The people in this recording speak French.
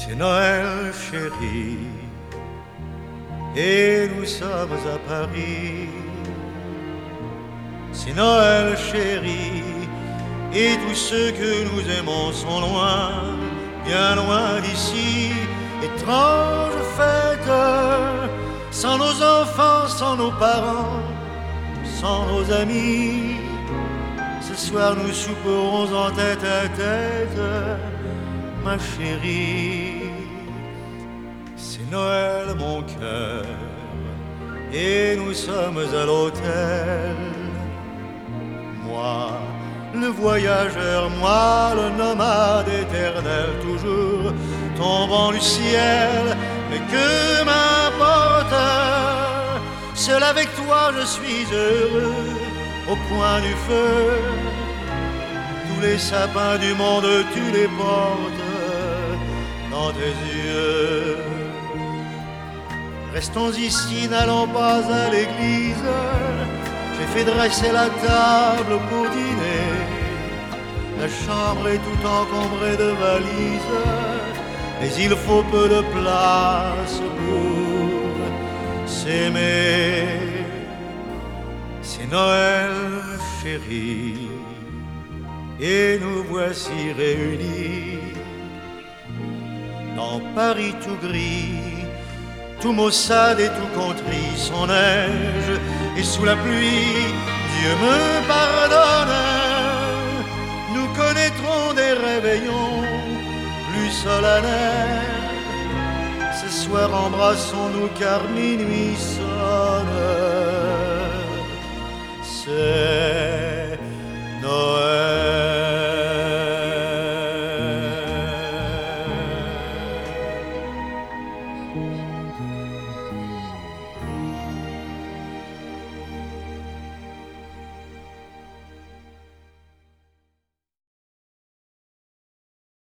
C'est Noël, chérie, et nous sommes à Paris. C'est Noël, chérie, et tous ceux que nous aimons sont loin, bien loin d'ici. Étrange fête, sans nos enfants, sans nos parents, sans nos amis. Ce soir nous souperons en tête à tête, ma chérie. C'est Noël, mon cœur, et nous sommes à l'hôtel. Moi, le voyageur, moi, le nomade éternel, toujours tombant du ciel. Mais que m'importe, seul avec toi je suis heureux, au coin du feu. Tous les sapins du monde, tu les portes dans tes yeux. Restons ici, n'allons pas à l'église. J'ai fait dresser la table pour dîner. La chambre est tout encombrée de valises, mais il faut peu de place pour s'aimer. C'est Noël, chérie, et nous voici réunis dans Paris tout gris, tout maussade et tout contrit, sans neige et sous la pluie. Dieu me pardonne, nous connaîtrons des réveillons plus solennels. Ce soir embrassons-nous car minuit sonne.